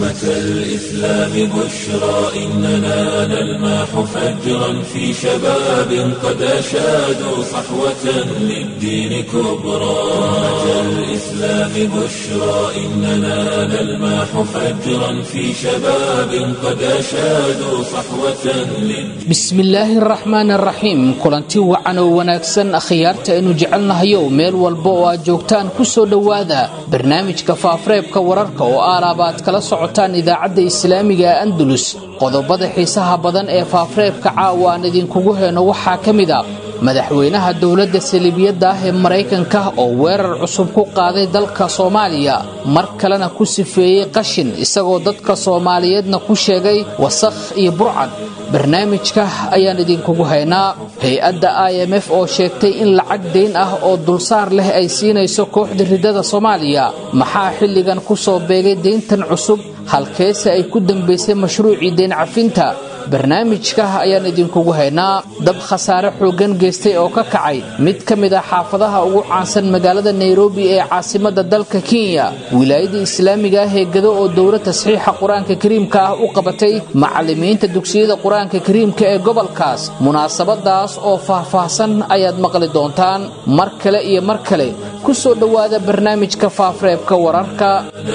أمة الإسلام بشرى إننا نلمح فجرا في شباب قد أشادوا صحوة للدين كبرى أمة الإسلام بشرى إننا نلمح فجرا في شباب قد أشادوا صحوة للدين. بسم الله الرحمن الرحيم. kulanti wacan oo wanaagsan akhyaarta aynu jecelnahayo meel walba oo aad joogtaan ku soo dhawaada barnaamijka faafareebka wararka oo aalabaad kala socotaan idaacadda islaamiga Andalus. qodobada xiisaha badan ee faafareebka caawaan idinkugu heeno waxaa kamid ah madaxweynaha dawladda Saldhigyada ah ee Mareykanka oo weerar cusub ku qaaday dalka Soomaaliya mar kalena ku sifeeyay qashin isagoo dadka Soomaaliyeedna ku sheegay wasakh iyo burcad. barnaamijka ayaan idinkugu haynaa hay'adda IMF oo sheegtay in lacag deyn ah oo dulsaar leh ay siinayso kooxda ridada Soomaaliya. maxaa xilligan ku soo beegay deyntan cusub halkeese ay ku dambeysay mashruuci deyn cafinta? barnaamijka ayaan idinkugu haynaa dab khasaare xoogan geystay oo ka kacay mid kamid ah xaafadaha ugu caansan magaalada Nairobi ee caasimadda dalka Kenya. wilaayada islaamiga ah ee Gado oo dowlad tasxiixa Quraanka Kariimka ah u qabatay macallimiinta dugsiyada Quraanka Kariimka ee gobolkaas. munaasabadaas oo faahfaahsan ayaad maqli doontaan mar kale iyo mar kale ku soo dhawaada barnaamijka faafareebka wararka.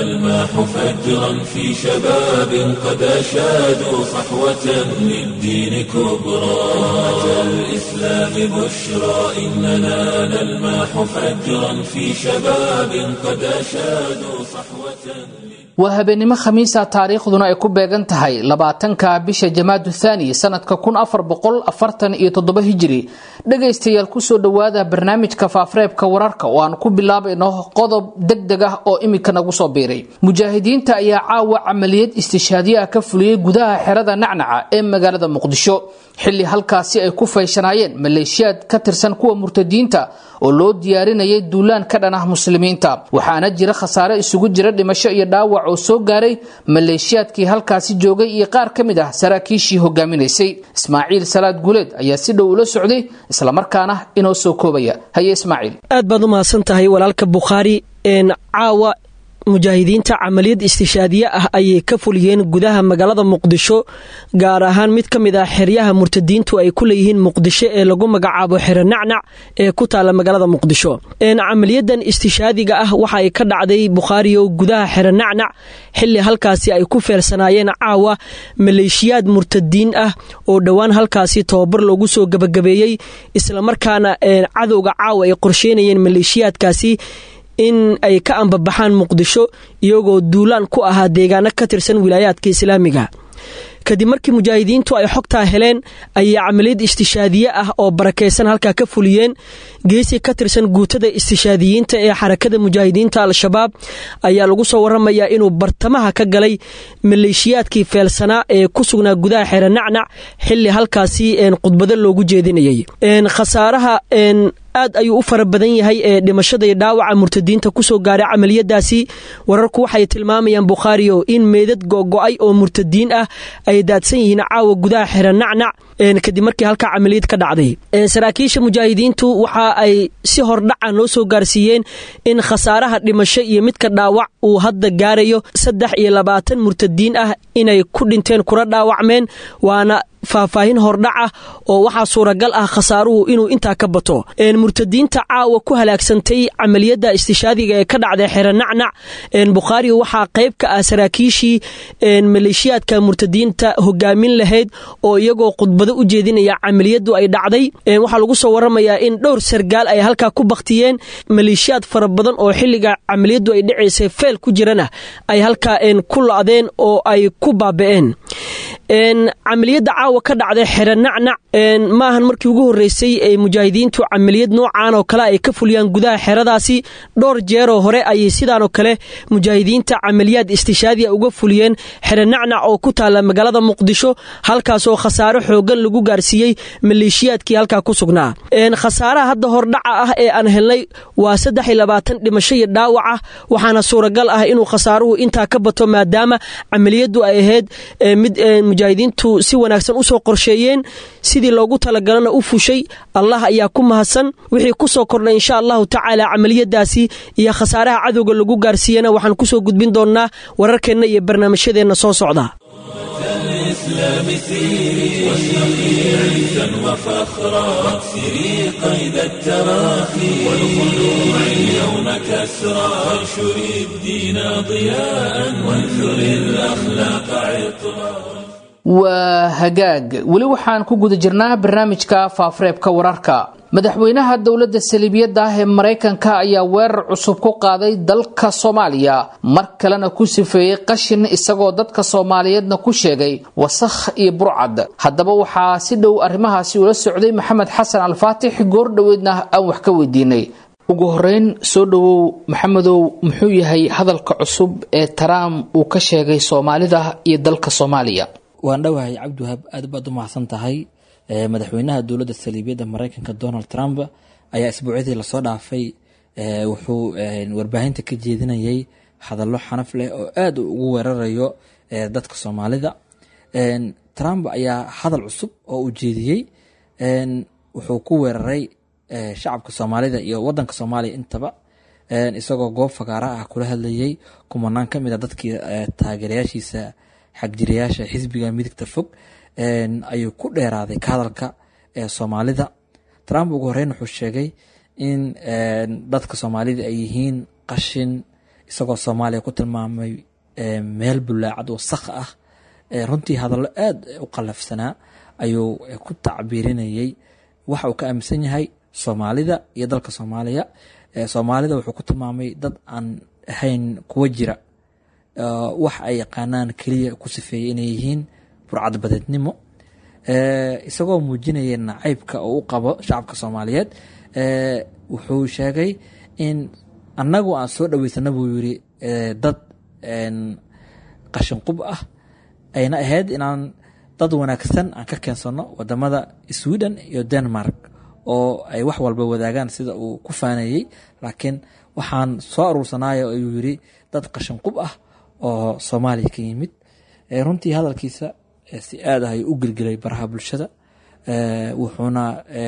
في شباب قد أشادوا صحوة للدين كبرى أمة الإسلام بشرى إننا نلمح فجرا في شباب قد أشادوا صحوة. waa habeenimo khamiisa taariikhduna ay ku beegan tahay 20ka bisha Jamaadu Thani sanadka 1447 Hijri. dhageystayaal ku soo dhawaada barnaamijka faafareebka wararka oo aan ku bilaabayno qodob degdeg ah oo imika nagu soo biiray. mujaahidiinta ayaa caawa amaliyad istishaadiye ka fuliyay gudaha xerada Nacnaca ee magaalada Muqdisho xilli halkaasi ay ku fayshanaayeen maleeshiyaad ka tirsan kuwa murtadiinta oo loo diyaarinayay duulaan ka dhan ah muslimiinta. waxaana jira khasaare isugu jira dhimasho iyo dhaawac oo soo gaaray maleeshiyaadkii halkaasi joogay iyo qaar kamid ah saraakiishii hogaaminaysay. Ismaaciil Salaad Guuleed ayaa si dhow ula socday isla markaana inoo soo koobaya. haye Ismaaciil. aad baad u mahadsan tahay walaalka Bukhari. caawa mujaahidiinta amaliyad istishaadiye ah ayay ka fuliyeen gudaha magaalada Muqdisho gaar ahaan mid kamid ah xeryaha murtadiintu ay ku leeyihiin Muqdisho ee lagu magacaabo xero Nacnac ee ku taala magaalada Muqdisho. amaliyadan istishaadiga ah waxa ay ka dhacday Bukhari oo gudaha xero Nacnac xilli halkaasi ay ku feersanaayeen caawa maleeshiyaad murtadiin ah oo dhawaan halkaasi tababar loogu soo gabagabeeyay isla markaana cadowga caawa ay qorsheynayeen maleeshiyaadkaasi in ay ka ambabaxaan Muqdisho iyagoo duulaan ku ahaa deegaano ka tirsan wilaayadka islaamiga. kadib markii mujaahidiintu ay xogta heleen ay amaliyad istishaadiye ah oo barakeysan halka ka fuliyeen geesi ka tirsan guutada istishaadiyiinta ee xarakada mujaahidiinta al-shabaab ayaa lagu soo waramayaa inuu bartamaha ka galay maleeshiyaadkii feelsanaa ee ku sugnaa gudaha xero Nacnac xilli halkaasi khudbado loogu jeedinayay. khasaaraha aad ayuu u fara badan yahay ee dhimashada iyo dhaawaca murtadiinta ku soo gaaray amaliyadaasi. wararku waxay tilmaamayaan Bukhari in meedad go'go'ay oo murtadiin ah ay daadsan yihiin caawa gudaha xero Nacnac kadib markii halka amaliyad ka dhacday. saraakiisha mujaahidiintu waxa ay si hordhaca noo soo gaarsiiyeen in khasaaraha dhimasho iyo midka dhaawac uu hadda gaarayo 23 murtadiin ah inay ku dhinteen kuna dhaawacmeen. waana faahfaahin hordhaca oo waxa suuragal ah khasaaruhu inuu inta ka bato. murtadiinta caawa ku halaagsantay amaliyada istishaadiga ee ka dhacday xero Nacnac Bukhari waxa qayb ka ah saraakiishii maleeshiyaadka murtadiinta hogaamin lahayd oo iyagoo khudbado u jeedinaya amaliyadu ay dhacday. waxa lagu soo waramayaa in dhowr sargaal ay halka ku baqtiyeen maleeshiyaad fara badan oo xilliga amaliyadu ay dhaceysay feel ku jirana ay halka ku laadeen oo ay ku baaba'een. amaliyada caawa ka dhacday xero Nacnac maahan markii ugu horeysay ay mujaahidiintu amaliyad noocan oo kale ay ka fuliyaan gudaha xeradaasi. dhowr jeer oo hore ay sidaan oo kale mujaahidiinta amaliyad istishaadiya uga fuliyeen xero Nacnac oo ku taala magaalada Muqdisho halkaas oo khasaare xoogan lagu gaarsiiyay maleeshiyaadkii halka ku sugnaa. khasaaraha hadda hordhaca ah ee aan helnay waa 23 dhimasho iyo dhaawac ah waxaana suuragal ah inuu khasaaruhu inta ka bato maadaama amaliyadu ay ahayd mid mujaahidiintu si wanaagsan u soo qorsheeyeen sidii loogu talagalana u fushay. allah ayaa ku mahadsan. wixii ku soo kordhay insha allahu tacaala camaliyadaasi iyo khasaaraha cadowga lagu gaarsiiyana waxaan ku soo gudbin doonaa wararkeenna iyo barnaamijyadeenna soo socda. الإسلام سيري واشرقي عزا وفخرا واكسري قيد التراخي والخلوع اليوم كسرا وانشري الدين ضياء وانثري الأخلاق عطرا. waa hagaag weli waxaan ku guda jirnaa barnaamijka faafareebka wararka. madaxweynaha dowladda saliibiyadda ah ee Mareykanka ayaa weerar cusub ku qaaday dalka Soomaaliya, mar kalena ku sifeeyay qashin isagoo dadka Soomaaliyeedna ku sheegay wasakh iyo burcad. haddaba waxaa si dhow arrimahaasi ula socday Maxamed Xasan Al-Faatix goor dhaweedna aan wax ka weydiinay. ugu horeyn soo dhawow Maxamedow, muxuu yahay hadalka cusub ee Trump uu ka sheegay Soomaalida iyo dalka Soomaaliya? waan dhawahay Cabdiwahaab, aad baad u mahadsan tahay. madaxweynaha dowladda saliibiyadda Mareykanka Donald Trump ayaa isbuucyadii la soo dhaafay wuxuu warbaahinta ka jeedinayay hadallo xanaf leh oo aad ugu weerarayo dadka Soomaalida. Trump ayaa hadal cusub oo uu jeediyey wuxuu ku weeraray shacabka Soomaalida iyo wadanka Soomaaliya intaba, isagoo goob fagaara ah kula hadlayay kumanaan ka mid ah dadkii taageerayaashiisa xagjirayaasha xisbiga midigta fog. ayuu ku dheeraaday ka hadalka Soomaalida. Trump ugu horeyn wuxuu sheegay in dadka Soomaalida ay yihiin qashin, isagoo Soomaaliya ku tilmaamay meel bulaacad wasakh ah. runtii hadallo aad u qalafsanaa ayuu ku tacbiirinayay waxa uu ka aaminsan yahay Soomaalida iyo dalka Soomaaliya. Soomaalida wuxuu ku tilmaamay dad aan ahayn kuwa jira, wax ay yaqaanaan kaliya ku sifeeyay inay yihiin burcad badeednimo, isagoo muujinaya nacaybka uu u qabo shacabka Soomaaliyeed. wuxuu sheegay in annagu aan soo dhaweysana buu yiri dad qashin qub ah, ayna ahayd inaan dad wanaagsan aan ka keensano wadamada Sweden iyo Denmark oo ay wax walba wadaagaan sida uu ku faanayay, laakiin waxaan soo aruursanayo ayuu yiri dad qashin qub ah oo Soomaaliya ka yimid. runtii hadalkiisa si aad ah u gilgilay baraha bulshada, wuxuuna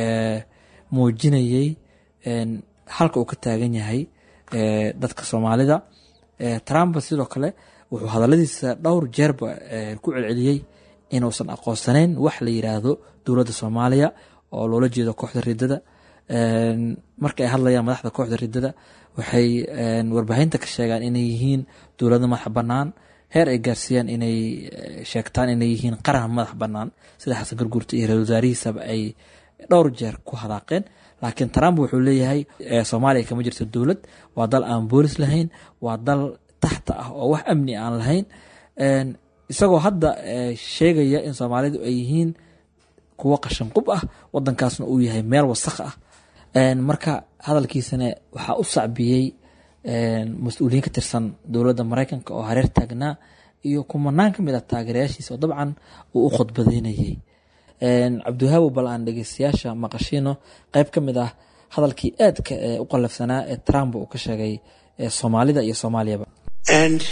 muujinayay halka uu ka taagan yahay dadka Soomaalida. Trump sidoo kale wuxuu hadaladiisa dhowr jeerba ku celceliyay inuusan aqoonsanayn wax la yiraahdo dowladda Soomaaliya oo loola jeedo kooxda ridada. markay hadlayaan madaxda kooxda ridada waxay warbaahinta ka sheegaan inay yihiin dowlad madax bannaan, heer ay gaarsiiyaan inay sheegtaan inay yihiin qaran madax bannaan sida Xasan Garguurta iyo Ra'iisul Wasaarihiisaba ay dhowr jeer ku hadaaqeen. laakiin Trump wuxuu leeyahay Soomaaliya kama jirto dowlad, waa dal aan boolis lahayn, waa dal taxta ah oo wax amni aan lahayn, isagoo hadda sheegaya in Soomaalidu ay yihiin kuwa qashin qub ah, wadankaasna uu yahay meel wasakh ah. marka hadalkiisana waxaa u sacbiyey mas-uuliyiin ka tirsan dowladda Mareykanka oo hareer taagnaa iyo kumanaan ka mid ah taageerayaashiisa oo dabcan uu u khudbadeynayay. Cabdiwahaab, bal aan dhegeystayaasha maqashiino qayb ka mid ah hadalkii aadka u qalafsanaa ee Trump uu ka sheegay Soomaalida iyo Soomaaliyaba. And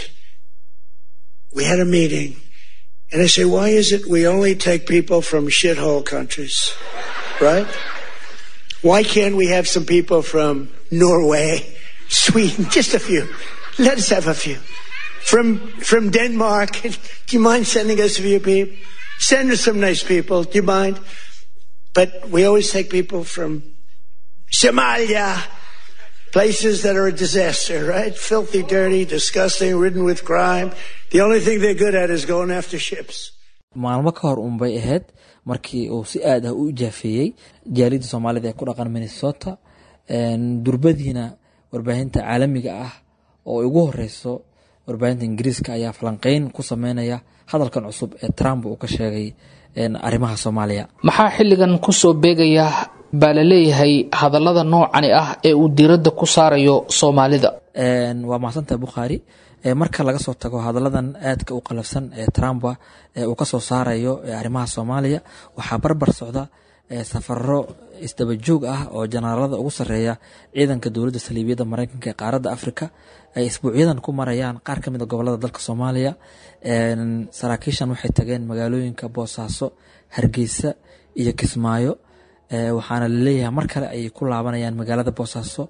we had a meeting and I say, why is it we only take people from shithole countries, right? Why can't we have some people from Norway, Sweden, just a few? Let us have a few. From Denmark, do you mind sending us a few people? Send us some nice people, do you mind? But we always take people from Somalia, places that are a disaster, right? Filthy, dirty, disgusting, ridden with crime. The only thing they're good at is going after ships. maalmo ka hor unbay ahayd markii uu si aad ah u jaafeeyey jaaliyadda Soomaalida ee ku dhaqan Minnesota. durbadiina warbaahinta caalamiga ah oo ugu horeyso warbaahinta Ingiriiska ayaa falanqeyn ku sameynaya hadalkan cusub ee Trump uu ka sheegay arrimaha Soomaaliya. maxaa xilligan ku soo beegaya baa la leeyahay hadallada noocani ah ee uu diiradda ku saarayo Soomaalida? waa mahadsantahay Bukhari. marka laga soo tago hadalladan aadka u qalafsan ee Trump uu ka soo saarayo arrimaha Soomaaliya, waxaa barbar socda safaro isdaba joog ah oo janaalada ugu sarreeya ciidanka dowladda saliibiyadda maraykanka ee qaaradda afrika ay isbuucyadan ku marayaan qaar ka mid a gobolada dalka soomaaliya. saraakiishan waxay tageen magaalooyinka boosaaso, hargeysa iyo kismaayo, waxaana laleeyahay mar kale ayay ku laabanayaan magaalada boosaaso.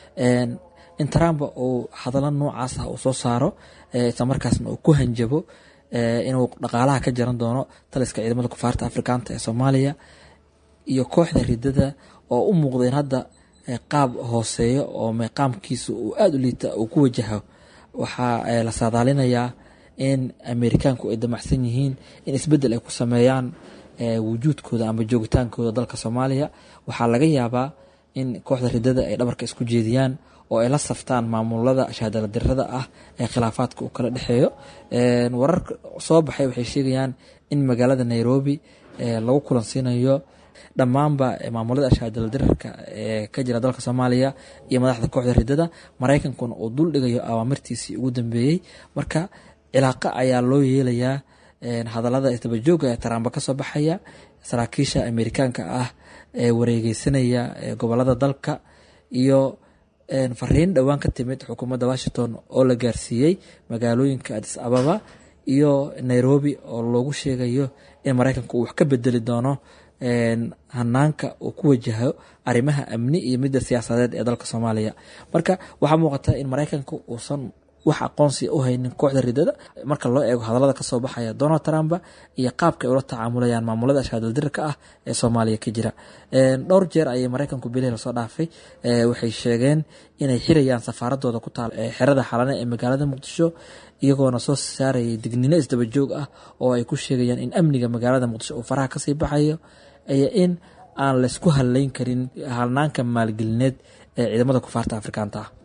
in Trump uu hadallo noocaas ah uu soo saaro, isla markaasna uu ku hanjabo inuu dhaqaalaha ka jaran doono taliska ciidamada kufaarta afrikaanta ee soomaaliya iyo kooxda ridada oo u muuqdeen hadda qaab hooseeyo oo meeqaamkiisu uu aada u liita uu ku wajaho. waxaa la saadaalinayaa in Ameerikaanku ay damacsan yihiin in isbeddel ay ku sameeyaan wujuudkooda ama joogitaankooda dalka Soomaaliya. waxaa laga yaabaa in kooxda ridada ay dhabarka isku jeediyaan oo ay la saftaan maamulada shahaadala dirrada ah ee khilaafaadka uu kala dhexeeyo. warar soo baxay waxay sheegayaan in magaalada Nairobi lagu kulansiinayo dhammaanba maamulada shahaadala dirarka ee ka jira dalka Soomaaliya iyo madaxda kooxda ridada. Maraykankuna uu dul dhigayo awaamirtiisii ugu dambeeyey. marka cilaaqa ayaa loo yeelayaa hadallada isdaba jooga ee Trump ka soo baxaya, saraakiisha Ameerikaanka ah ee wareegeysanaya gobolada dalka iyo fariin dhowaan ka timid xukuumadda Washington oo la gaarsiiyey magaalooyinka Addis Ababa iyo Nairobi oo loogu sheegayo in Maraykanku uu wax ka bedeli doono hanaanka uu ku wajaho arrimaha amni iyo midda siyaasadeed ee dalka Soomaaliya. marka waxaa muuqata in Maraykanku uusan wax aqoonsi u haynin kooxda ridada marka loo eego hadallada ka soo baxaya Donald Trump iyo qaabka ay ula tacaamulayaan maamulada shahaadala dirarka ah ee Soomaaliya ka jira. dhowr jeer ayay Maraykanku bilay la soo dhaafay waxay sheegeen inay xirayaan safaaradooda ku taal xerada Xalane ee magaalada Muqdisho, iyagoona soo saarayay digniino isdaba joog ah oo ay ku sheegayaan in amniga magaalada Muqdisho uu faraha ka sii baxayo iyo in aan la isku halayn karin halnaanka maalgelineed ee ciidamada kufaarta Afrikaanta ah.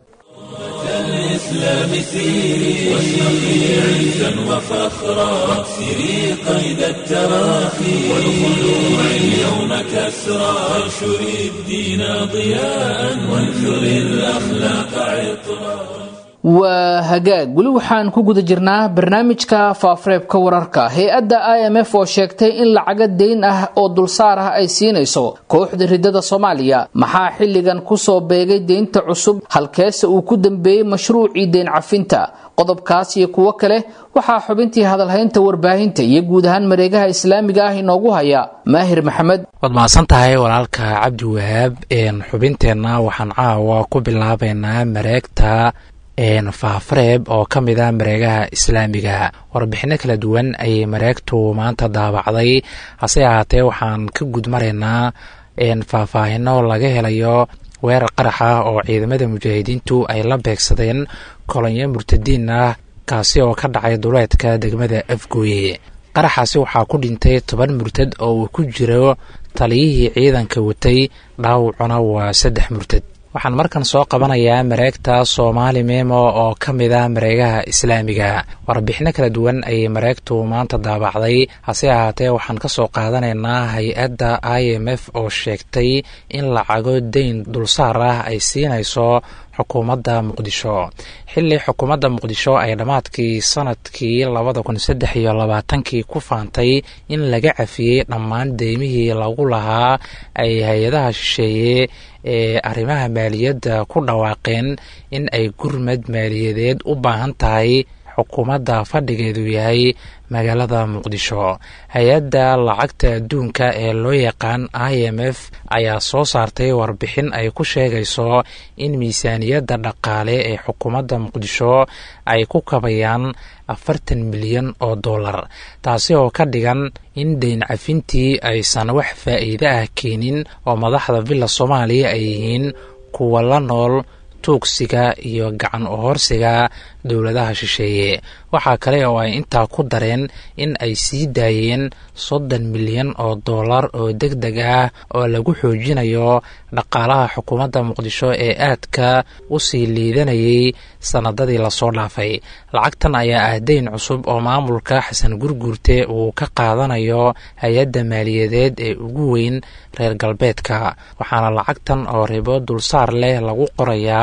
الإسلام سيري واشرقي عزا وفخرا واكسري قيد التراخي والخلوع اليوم كسرا وانشري الدين ضياء وانثري الأخلاق عطرا. waa hagaag weli waxaan ku guda jirnaa barnaamijka faafareebka wararka. hay-adda IMF oo sheegtay in lacaga deyn ah oo dulsaar ah ay siinayso kooxda ridada Soomaaliya. maxaa xilligan ku soo beegay deynta cusub? halkeese uu ku dambeeyay mashruucii deyn cafinta? qodobkaas iyo kuwo kale waxaa xubintii hadalhaynta warbaahinta iyo guud ahaan mareegaha islaamiga ah inoogu haya Maahir Maxamed. waad mahadsan tahay walaalka Cabdi Wahaab. xubinteenna waxaan caawa ku bilaabaynaa mareegta faafareeb oo ka mid ah mareegaha islaamiga. warbixino kala duwan ayay mareegtu maanta daabacday, hase ahaatee waxaan ka gudmaraynaa faahfaahino laga helayo weerar qarax ah oo ciidamada mujaahidiintu ay la beegsadeen kolonyo murtadiin ah kaasi oo ka dhacay duleedka degmada Afgooye. qaraxaasi waxaa ku dhintay 10 murtad oo uu ku jiro taliyihii ciidanka watay, dhaawacuna waa 3 murtad. waxaan markan soo qabanayaa mareegta Soomaali Memo oo ka mid ah mareegaha islaamiga. warbixino kala duwan ayay mareegtu maanta daabacday, hase ahaatee waxaan ka soo qaadanaynaa hay-adda IMF oo sheegtay in lacago deyn dulsaar ah ay siinayso xukuumadda Muqdisho. xilli xukuumadda Muqdisho ay dhammaadkii sanadkii 2023 ku faantay in laga cafiyey dhammaan deymihii lagu lahaa, ay hay-adaha shisheeye ee arrimaha maaliyadda ku dhawaaqeen in ay gurmad maaliyadeed u baahan tahay xukuumadda fadhigeedu yahay magaalada Muqdisho. hay-adda lacagta adduunka ee loo yaqaan IMF ayaa soo saartay warbixin ay ku sheegayso in miisaaniyadda dhaqaale ee xukuumadda Muqdisho ay ku kabayaan 40 milyan oo dollar, taasi oo ka dhigan in deyn cafintii aysan wax faa'iido ah keenin oo madaxda villa Soomaaliya ay yihiin kuwa la nool tuugsiga iyo gacan u horsiga dowladaha shisheeye. waxaa kale oo ay intaa ku dareen in ay sii daayeen 30 milyan oo dollar oo degdeg ah oo lagu xoojinayo dhaqaalaha xukuumadda Muqdisho ee aadka u sii liidanayay sanadadii lasoo dhaafay. lacagtan ayaa ah deyn cusub oo maamulka Xasan Gurguurte uu ka qaadanayo hay-adda maaliyadeed ee ugu weyn reer galbeedka, waxaana lacagtan oo ribo dulsaar leh lagu qorayaa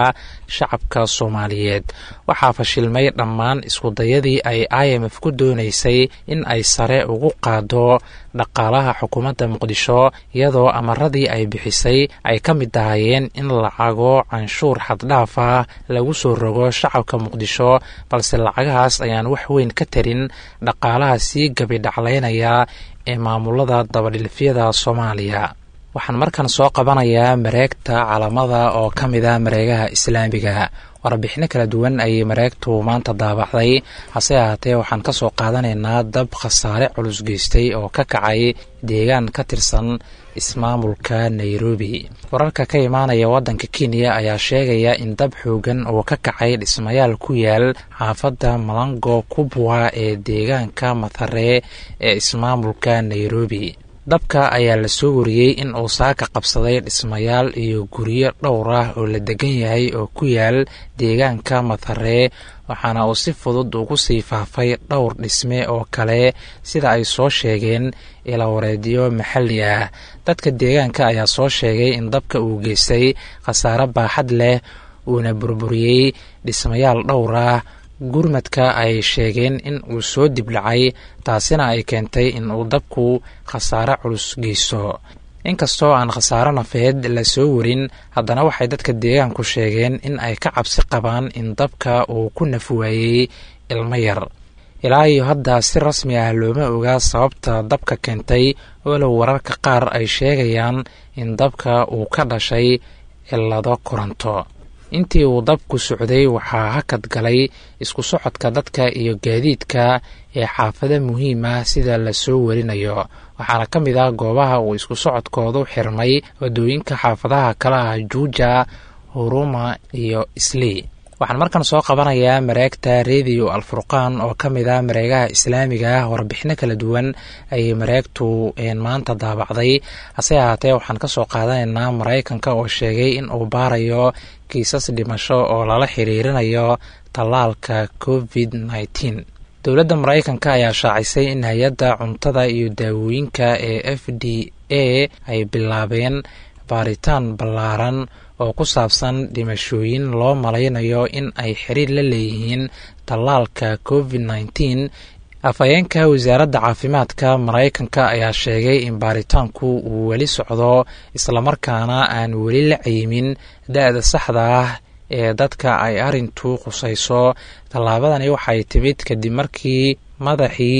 shacabka soomaaliyeed. waxaa fashilmay dhammaan iskudayadii ay IMF ku doonaysay in ay sare ugu qaado dhaqaalaha xukuumadda muqdisho, iyadoo amaradii ay bixisay ay ka mid ahayeen in lacago canshuur xaddhaaf ah lagu soo rogo shacabka muqdisho, balse lacagahaas ayaan wax weyn ka tarin dhaqaalaha sii gabidhaclaynaya ee maamulada dabadhilfyada Soomaaliya. waxaan markan soo qabanayaa mareegta Calamada oo ka mid ah mareegaha islaamiga. warbixino kala duwan ayay mareegtu maanta daabacday, hase ahaatee waxaan ka soo qaadanaynaa dab khasaare culus geystay oo ka kacay deegaan ka tirsan ismaamulka Nairobi. wararka ka imaanaya waddanka Kenya ayaa sheegaya in dab xoogan oo ka kacay dhismayaal ku yaal xaafadda Malango Kubwa ee deegaanka Mathare ee ismaamulka Nairobi. dabka ayaa la soo wariyey in uu saaka qabsaday dhismayaal iyo guryo dhowr ah oo la degan yahay oo ku yaal deegaanka Mathare, waxaana uu si fudud ugu sii faafay dhowr dhisme oo kale sida ay soo sheegeen ilawareedyo maxalli ah. dadka deegaanka ayaa soo sheegay in dabka uu geystay khasaare baaxad leh uuna burburiyey dhismayaal dhowr ah. gurmadka ay sheegeen in uu soo dibdhacay, taasina ay keentay in uu dabku khasaare culus geysto. inkastoo aan khasaare nafeed la soo warin, haddana waxay dadka deegaanku sheegeen in ay ka cabsi qabaan in dabka uu ku nafwaayey ilmo yar. ilaa iyo hadda si rasmi ah looma ogaa sababta dabka keentay, walow wararka qaar ay sheegayaan in dabka uu ka dhashay cillado koronto. intii uu dabku socday waxaa hakad galay isku socodka dadka iyo gaadiidka ee xaafado muhiim ah sida la soo warinayo, waxaana ka mid ah goobaha uu isku socodkoodu xirmay wadooyinka xaafadaha kala ah Juja, Huruma iyo Islii. waxaan markan soo qabanayaa mareegta Radio Al-Furqaan oo ka mid ah mareegaha islaamiga. warbixino kala duwan ayay mareegtu maanta daabacday, hase ahaatee waxaan ka soo qaadanaynaa Maraykanka oo sheegay in uu baarayo kiisas dhimasho oo lala xiriirinayo tallaalka COVID-19. dowladda Maraykanka ayaa shaacisay in hay-adda cuntada iyo daawooyinka ee FDA ay bilaabeen baaritaan ballaaran oo ku saabsan dhimashooyin loo malaynayo in ay xiriir la leeyihiin tallaalka COVID-19. afhayeenka wasaaradda caafimaadka Maraykanka ayaa sheegay in baaritaanku uu weli socdo, islamarkaana aan weli la cayimin da'da saxda ah ee dadka ay arrintu khusayso. tallaabadani waxay timid kadib markii madaxii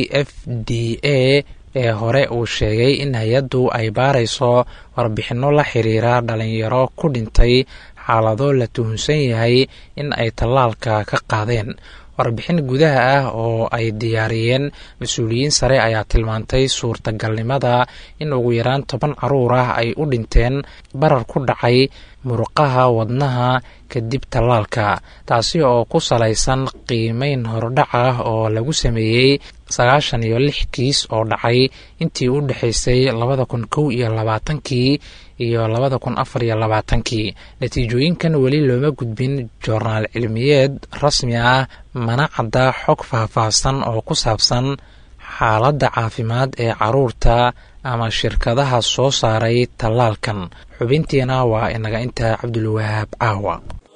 FDA ee hore uu sheegay in hay-addu ay baarayso warbixinno la xiriira dhalinyaro ku dhintay xaalado la tuhunsan yahay in ay tallaalka ka qaadeen. warbixin gudaha ah oo ay diyaariyeen mas-uuliyiin sare ayaa tilmaantay suurtagalnimada in ugu yaraan 10 caruur ah ay u dhinteen barar ku dhacay muruqaha wadnaha kadib tallaalka, taasi oo ku salaysan qiimeyn hordhac ah oo lagu sameeyey 96 kiis oo dhacay intii u dhexaysay 2021 iyo 2024. natiijooyinkan weli looma gudbin joornaal cilmiyeed rasmi ah, mana cadda xog faahfaahsan oo ku saabsan xaaladda caafimaad ee caruurta ama shirkadaha soo saaray tallaalkan. xubintiina waa inaga intaa. Cabdulwahaab caawa.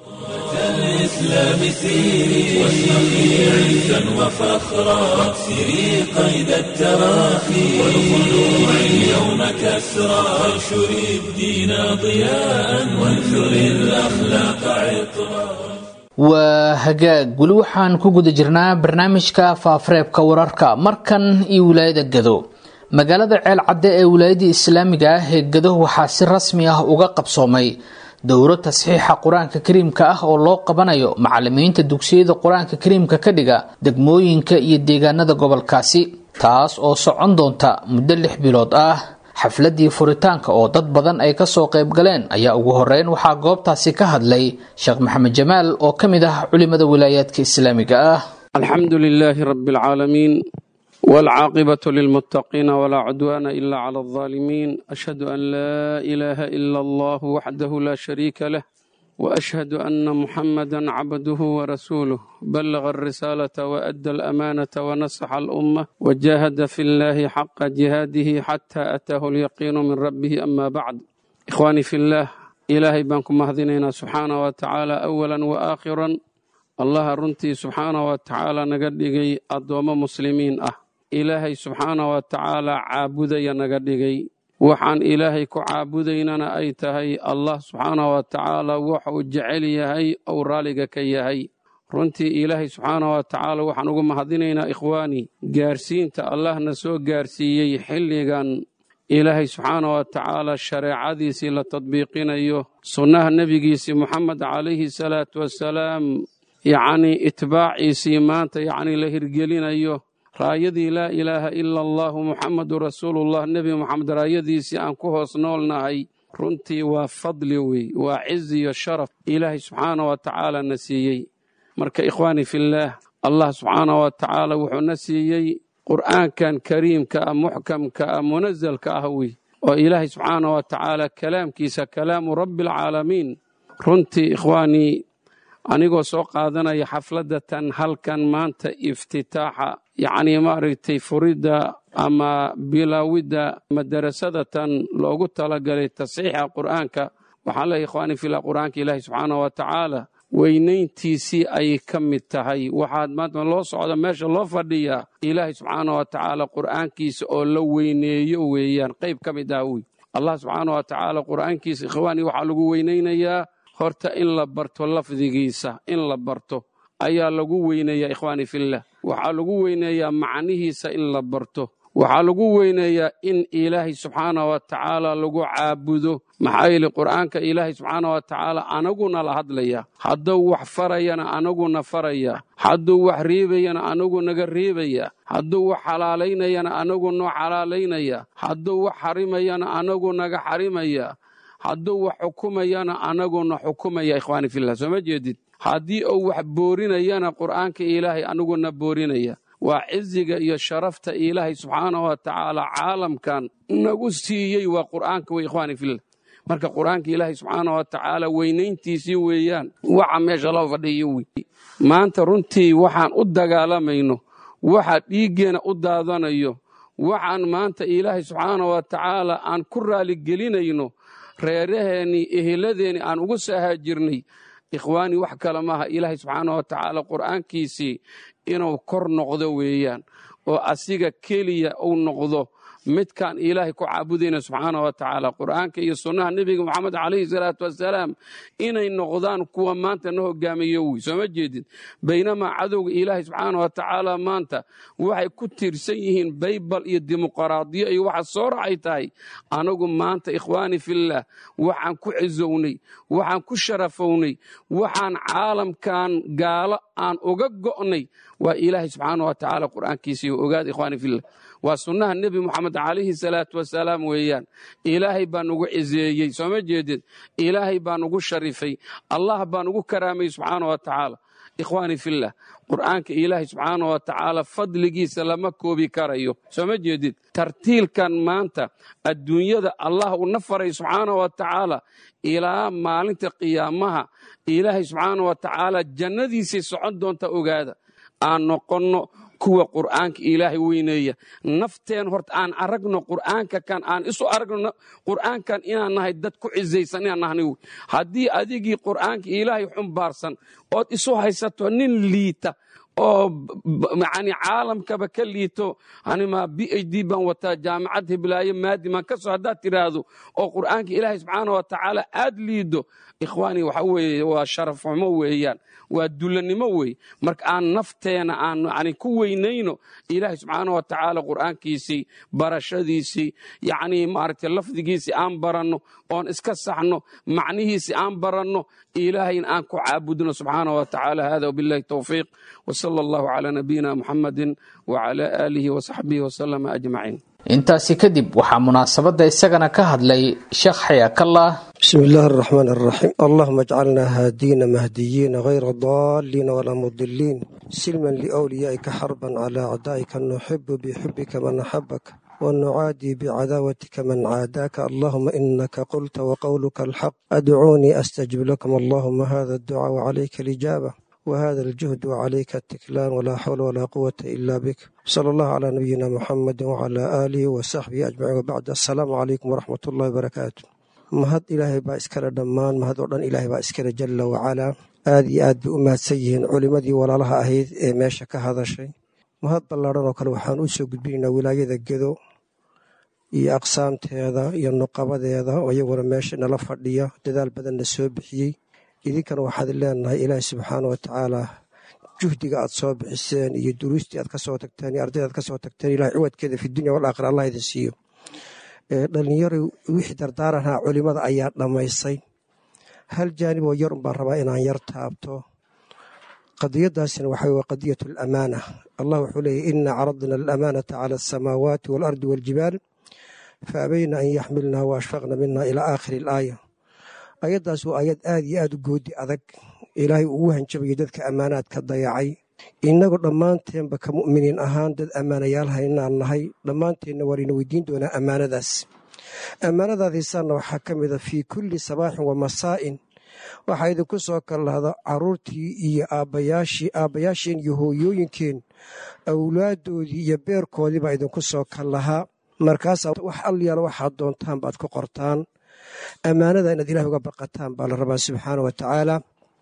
الإسلام سيري واشرقي عزا وفخرا واكسري قيد التراخي والخلوع اليوم كسرا وانشري الدين ضياء وانثري الأخلاق عطرا. waa hagaag weli waxaan ku guda jirnaa barnaamijka faafareebka wararka. markan iyo wilaayada Gado. magaalada Ceel Cadde ee wilaayada islaamiga ah ee Gado waxaa si rasmi ah uga qabsoomay dowro tasxiixa quraanka kariimka ah oo loo qabanayo macallimiinta dugsiyada quraanka kariimka ka dhiga degmooyinka iyo deegaanada gobolkaasi, taas oo socon doonta muddo 6 bilood ah. xafladii furitaanka oo dad badan ay ka soo qayb galeen ayaa ugu horeyn waxaa goobtaasi ka hadlay Sheekh Maxamed Jamaal oo kamid ah culimada wilaayadka islaamiga ah. alxamdulillaahi rabbil caalamiin والعاقبة للمتقين ولا عدوان إلا على الظالمين. أشهد أن لا إله إلا الله وحده لا شريك له وأشهد أن محمدا عبده ورسوله بلغ الرسالة وأدى الأمانة ونصح الأمة وجاهد في الله حق جهاده حتى أتاه اليقين من ربه. أما بعد، إخواني في الله، ilaahay baan ku mahadinaynaa subxaana wa tacaala awalan wa aakhiran allaha runtii subxaana wa tacaala naga dhigay addoommo muslimiin ah ilaahay subxaana wa tacaala caabudaya naga dhigay waxaan ilaahay ku caabudaynana ay tahay allah subxaana wa tacaala waxa uu jecel yahay ou raalliga ka yahay runtii ilaahay subxaana wa tacaala waxaan ugu mahadinaynaa ikhwaani gaarsiinta allahna soo gaarsiiyey xilligan ilaahay subxaana wa tacaala shareecadiisii la tadbiiqinayo sunnaha nebigiisii moxamed calayhi salaatu wassalaam yacnii itbaaciisii maanta yacnii la hirgelinayo raayadii laa ilaaha ila allahu muxamadu rasuulullah nebi moxamed raayadiisii aan ku hoos noolnahay runtii waa fadli wey waa cizi iyo sharaf ilaahay subxaana wa tacaala na siiyey marka ikhwaani fillaah allah subxaana wa tacaala wuxuu na siiyey qur'aankan kariimka ah muxkamka ah munasalka ah wey oo ilaahay subxaana wa tacaala kalaamkiisa kalaamu rabbialcaalamiin runtii ikhwaanii anigoo soo qaadanaya xafladatan halkan maanta iftitaaxa yacnii maaragtay furidda ama bilaawidda madarasadatan loogu talagalay tasxiixa qur'aanka waxaan leeyahay ikhwaani fillah qur'aanka ilaahay subxaana wa tacaala weynayntiisii ayay ka mid tahay waxaad maanta loo socda meesha loo fadhiyaa ilaahay subxaana wa tacaala qur'aankiisa oo la weyneeyo weeyaan qayb ka mid ah wey allah subxaana wa tacaala qur'aankiisa ikhwaani waxaa lagu weynaynayaa horta in la barto lafdigiisa in la barto ayaa lagu weyneeyaa ikhwaani fillah waxaa lagu weyneeyaa macnihiisa in la barto waxaa lagu weyneeyaa in ilaahay subxaana wa tacaala lagu caabudo maxaa yeele qur'aanka ilaahay subxaana wa tacaala anaguna la hadlaya hadduu wax farayana anaguna faraya hadduu wax reebayana anagu naga reebaya hadduu wax xalaalaynayana anagu noo xalaalaynaya hadduu wax xarimayana anagu naga xarimaya hadduu wax xukumayana anaguna xukumaya ikhwaani fillah soo ma jeedid haddii uu wax boorinayana qur'aanka ilaahay anaguna boorinaya waa ciziga iyo sharafta ilaahay subxaana wa tacaala caalamkan nagu siiyey waa qur'aanka wey ikhwaani fillah marka qur'aanka ilaahay subxaana wa tacaala weynayntiisii weeyaan waxa meesha loo fadhiyo wey maanta runtii waxaan u dagaalamayno waxa dhiiggeena u daadanayo waxaan maanta ilaahay subxaana wa tacaala aan ku raaligelinayno reeraheennii eheladeenni aan ugu soo haajirnay ikhwaani wax kale maaha ilaahay subxaana wa tacaala qur'aankiisii inuu kor noqdo weeyaan oo asiga keliya uu noqdo midkaan ilaahay ku caabudayna subxaana wa tacaala qur'aanka iyo sunnaha nebiga moxamed calayhi salaatu wassalaam inay noqdaan kuwa maanta na hogaamiyo wey soo ma jeedid baynamaa cadowga ilaahay subxaana wa tacaala maanta waxay ku tiirsan yihiin baybal iyo dimuqraadiyo iyo waxa soo raacay tahay anagu maanta ikhwaani fillaah waxaan ku cizownay waxaan ku sharafownay waxaan caalamkan gaalo aan uga go'nay waa ilaahay subxaana wa tacaala qur'aankiisii ogaad ikhwaani fillah waa sunnaha nebi moxamed calayhi salaatu wasalaam weeyaan ilaahay baa nugu cizeeyey soo ma jeedid ilaahay baa nugu sharifay allah baa nugu karaamay subxaana wa tacaala ikhwaani fillah qur'aanka ilaahay subxaana wa tacaala fadligiisa lama koobi karayo soo ma jeedid tartiilkan maanta adduunyada allah uu na faray subxaana wa tacaala ilaa maalinta qiyaamaha ilaahay subxaana wa tacaala jannadiisay socon doonta ogaada aan noqonno kuwa qur'aanka ilaahay weyneeya nafteen horta aan aragno qur'aanka kan aan isu aragno qur'aankan inaan nahay dad ku cizaysan inaan nahnay haddii adigii qur'aanka ilaahay xumbaarsan ood isu haysato nin liita oo yani caalamkaba ka liito anima PhD baan wataa jaamacad hiblaaye maadiman ka soo haddaad tiraahdo oo qur'aanka ilaahay subxaana wa tacaala aad liido ikhwaani waxa weeye waa sharaf xumo weeyaan waa dulanimo wey marka aan nafteena aan yani ku weynayno ilaahay subxaana wa tacaala qur'aankiisii barashadiisii yani maaragtay lafdigiisii aan baranno oon iska saxno macnihiisii aan baranno ilaahayna aan ku caabudno subxaana wa tacaala hada wabillahi tawfiiq wasala allahu calaa nabiyina muxamadin wacala aalihi wasaxbihi wasalama ajmaciin intaasi kadib waxaa munaasabadda isagana ka hadlay sheekh xayaakallah bismi illaahi araxmaan araxiim allahuma ajcalnaa haadiina mahdiyiina hayra daaliina walaa mudiliin silman liwliyaa'ika xarban calaa acdaa'ika nuxibu bixubika man axabaka ونعادي بعداوتك من عاداك اللهم إنك قلت وقولك الحق أدعوني أستجب لكم اللهم هذا الدعاء وعليك الإجابة وهذا الجهد وعليك التكلان ولا حول ولا قوة إلا بك صلى الله على نبينا محمد وعلى آله وصحبه أجمعين وبعد السلام عليكم ورحمة الله وبركاته mahad ilaahay baa iskale dhammaan mahad oo dhan ilaahay baa iskale jalla wacalaa. aad iyo aad bay u mahadsan yihiin culimmadii walaalaha ahayd ee meesha ka hadashay. mahad ballaadhan oo kale waxaan u soo gudbinaynaa wilaayada gedo iyo aqsaamteeda iyo nuqabadeeda oo iyaguna meesha nala fadhiya dadaal badanna soo bixiyey. idinkana waxaad leenahay ilaahay subxaana wa tacaala juhdiga aad soo bixiseen iyo duruustii aad ka soo tagteen iyo ardayda aad ka soo tagteen ilahay ciwadkeeda fi dunya walaakhira allah idin siiyo. dhallinyaro wixii dardaaranhaa culimmada ayaa dhammaysay. hal jaanib oo yar unbaan rabaa inaan yar taabto. qadiyadaasina waxaa wey qadiyatu alamaana. allah wuxuu leeyahy ina caradna alamaanata cala alsamaawaati waalardi waaljibaal faabayna an yaxmilnaha waashfaqna mina ilaa aakhiri alaaya. ayaddaas waa ayad aad iyo aad u goodi adag. ilaahay ugu hanjabayay dadka ammaanaadka dayacay. innagu dhammaanteenba ka mu'miniin ahaan dad ammaanayaalha inaan nahay. dhammaanteenna waa layna weydiin doonaa ammaanadaas. ammaanadaadiisaanna waxaa ka mida fii kulli sabaaxin wa masaa'in waxaa idinku soo kallahda carruurtii iyo aabbayaasheen iyo hooyooyinkeen awlaaddoodii iyo beerkoodii baa idinku soo kallahaa. markaasaa wax alyaala waxaad doontaan baad ku qortaan. ammaanada inaad ilaah uga baqataan baa la rabaa subxaana wa tacaala.